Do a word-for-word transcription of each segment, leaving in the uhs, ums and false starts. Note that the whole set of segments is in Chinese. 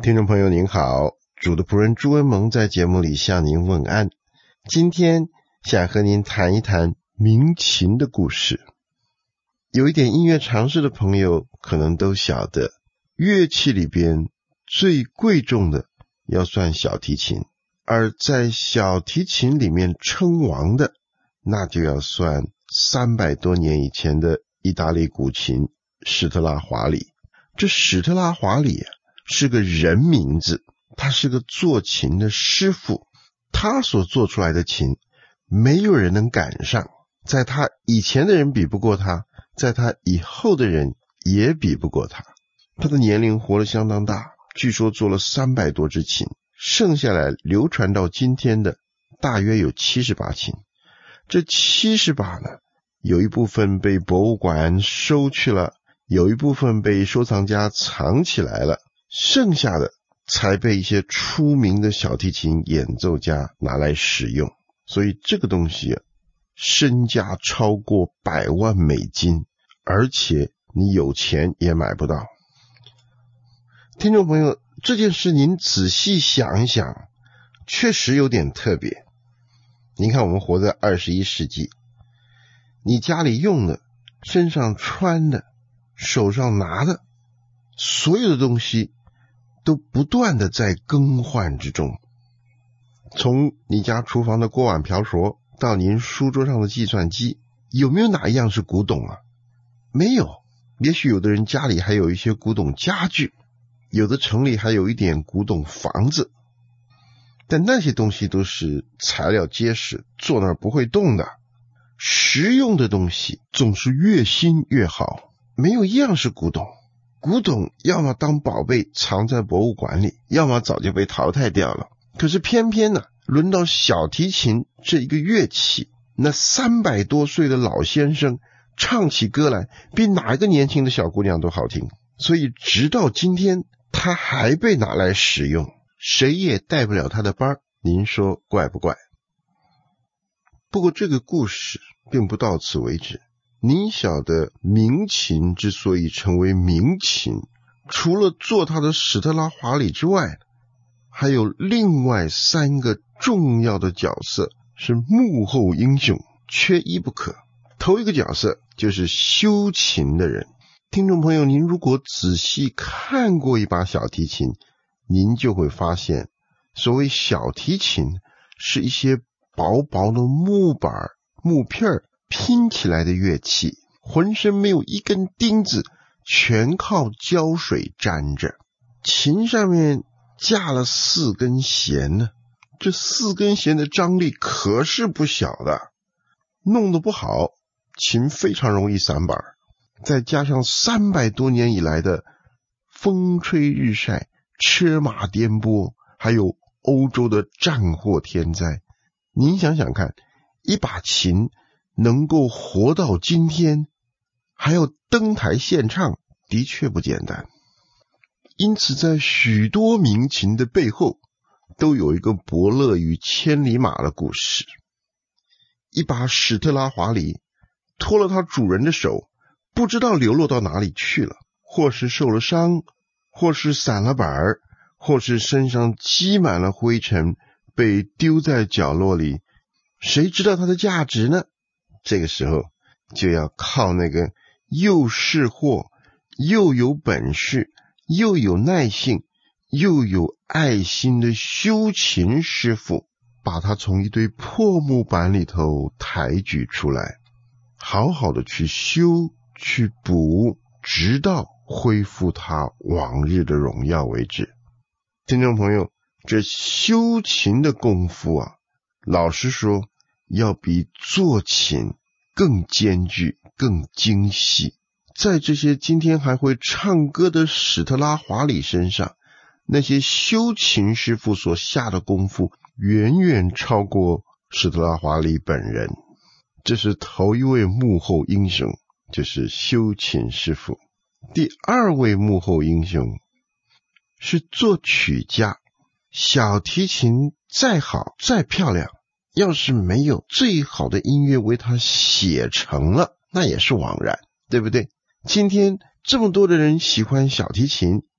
听众朋友您好，主的仆人朱文蒙在节目里向您问安。今天想和您谈一谈鸣琴的故事。有一点音乐常识的朋友可能都晓得，乐器里边最贵重的要算小提琴，而在小提琴里面称王的，那就要算三百多年以前的意大利古琴史特拉华里。这史特拉华里啊是个人名字，他是个做琴的师傅，他所做出来的琴没有人能赶上，在他以前的人比不过他，在他以后的人也比不过他。他的年龄活得相当大，据说做了三百多支琴，剩下来流传到今天的大约有七十把琴。这七十把呢，有一部分被博物馆收去了，有一部分被收藏家藏起来了，剩下的才被一些出名的小提琴演奏家拿来使用。所以这个东西啊，身价超过百万美金，而且你有钱也买不到。听众朋友，这件事您仔细想一想，确实有点特别。您看我们活在二十一世纪，你家里用的、身上穿的、手上拿的，所有的东西都不断的在更换之中。从你家厨房的锅碗瓢勺到您书桌上的计算机，有没有哪一样是古董啊？没有。也许有的人家里还有一些古董家具，有的城里还有一点古董房子，但那些东西都是材料结实，坐那儿不会动的。实用的东西总是越新越好，没有一样是古董。古董要么当宝贝藏在博物馆里，要么早就被淘汰掉了。可是偏偏呢，轮到小提琴这一个乐器，那三百多岁的老先生唱起歌来比哪一个年轻的小姑娘都好听，所以直到今天他还被拿来使用，谁也带不了他的班，您说怪不怪？不过这个故事并不到此为止。您晓得鸣琴之所以成为鸣琴，除了做他的史特拉华里之外，还有另外三个重要的角色是幕后英雄，缺一不可。头一个角色就是修琴的人。听众朋友，您如果仔细看过一把小提琴，您就会发现，所谓小提琴是一些薄薄的木板、木片拼起来的乐器，浑身没有一根钉子，全靠胶水粘着。琴上面架了四根弦呢，这四根弦的张力可是不小的，弄得不好，琴非常容易散板。再加上三百多年以来的风吹日晒、车马颠簸，还有欧洲的战祸天灾，您想想看，一把琴能够活到今天，还要登台献唱，的确不简单。因此在许多鸣琴的背后都有一个伯乐与千里马的故事。一把史特拉华里脱了它主人的手，不知道流落到哪里去了，或是受了伤，或是散了板，或是身上积满了灰尘，被丢在角落里，谁知道它的价值呢？这个时候就要靠那个又识货、又有本事、又有耐性、又有爱心的修琴师傅，把它从一堆破木板里头抬举出来，好好的去修、去补，直到恢复它往日的荣耀为止。听众朋友，这修琴的功夫啊，老实说要比做琴更艰巨、更精细。在这些今天还会唱歌的史特拉华里身上，那些修琴师傅所下的功夫远远超过史特拉华里本人。这是头一位幕后英雄，就是修琴师傅。第二位幕后英雄是作曲家。小提琴再好再漂亮，要是没有最好的音乐为它写成了，那也是枉然，对不对？今天这么多的人喜欢小提琴，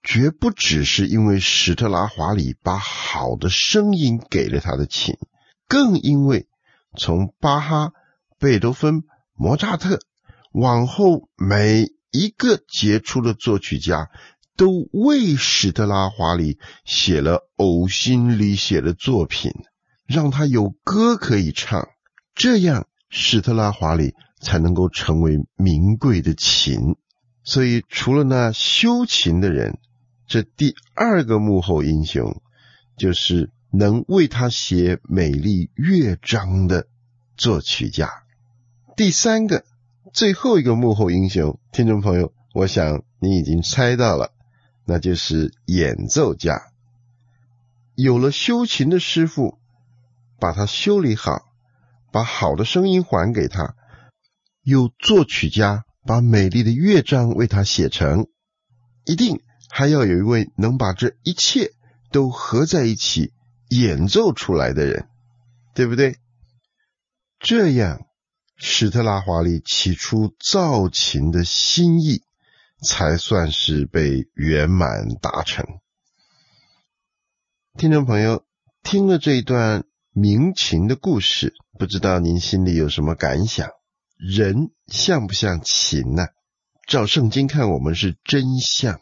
绝不只是因为史特拉华里把好的声音给了他的琴，更因为从巴哈、贝多芬、莫扎特往后每一个杰出的作曲家都为史特拉华里写了呕心沥血的作品，让他有歌可以唱，这样史特拉华里才能够成为名贵的琴。所以除了那修琴的人，这第二个幕后英雄就是能为他写美丽乐章的作曲家。第三个最后一个幕后英雄，听众朋友，我想你已经猜到了，那就是演奏家。有了修琴的师傅把他修理好，把好的声音还给他，有作曲家把美丽的乐章为他写成，一定还要有一位能把这一切都合在一起演奏出来的人，对不对？这样史特拉华里起初造琴的心意才算是被圆满达成。听众朋友，听了这一段鸣琴的故事，不知道您心里有什么感想？人像不像琴呢？照圣经看，我们是真像。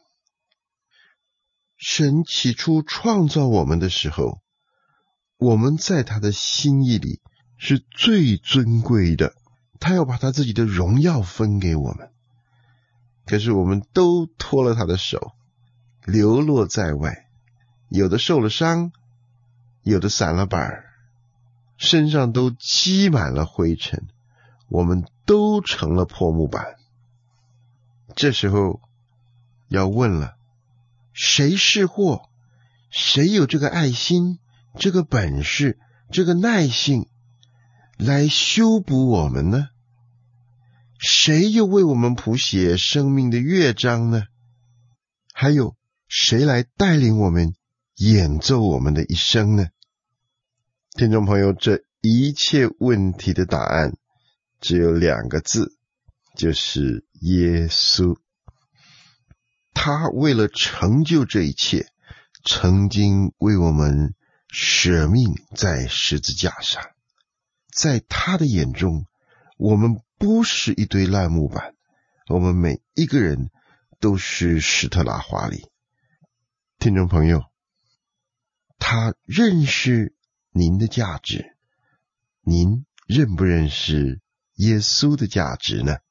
神起初创造我们的时候，我们在他的心意里是最尊贵的，他要把他自己的荣耀分给我们，可是我们都脱了他的手，流落在外，有的受了伤，有的散了板，身上都积满了灰尘，我们都成了破木板。这时候要问了，谁是货？谁有这个爱心、这个本事、这个耐性来修补我们呢？谁又为我们谱写生命的乐章呢？还有谁来带领我们演奏我们的一生呢？听众朋友，这一切问题的答案只有两个字，就是耶稣。他为了成就这一切，曾经为我们舍命在十字架上。在他的眼中，我们不是一堆烂木板，我们每一个人都是史特拉华里。听众朋友，他认识您的价值，您认不认识耶稣的价值呢？